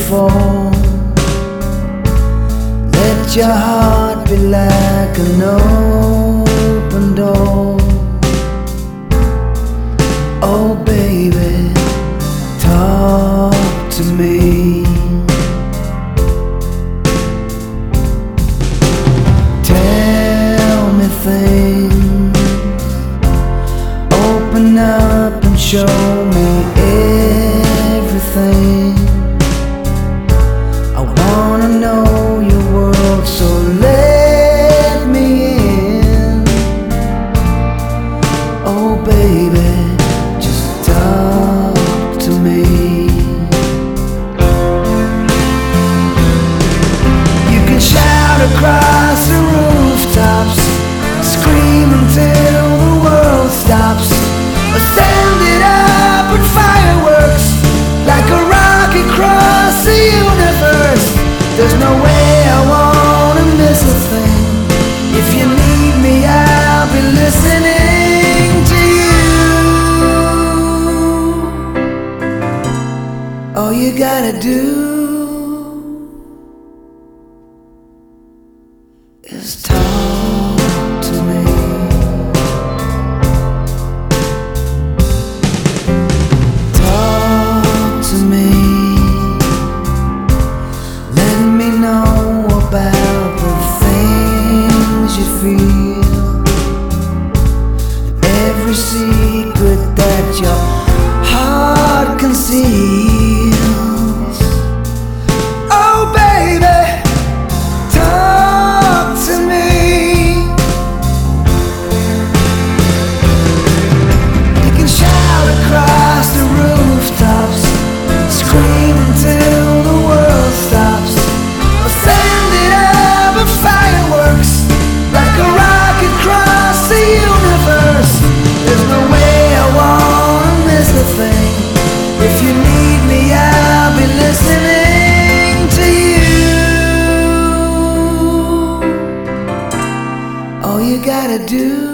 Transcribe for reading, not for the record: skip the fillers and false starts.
fall. Let your heart be like an open door. Oh baby, talk to me. Tell me things, open up and show me everything. I wanna know your world, so let me in. Oh baby, just talk to me. You can shout across the rooftops, scream until the world stops, or send it up with fireworks like a rocket across the universe. There's no way I wanna miss a thing. If you need me, I'll be listening to you. All you gotta do is talk to me. Talk to me. Let me know about the things you feel, every secret that your heart conceals. Oh baby, talk to me. You can shout across the rooftops, scream until the world stops, or send it up with fireworks like a rocket across the universe. There's no way I wanna miss a thing. If you need me, I'll be listening to you. All you gotta do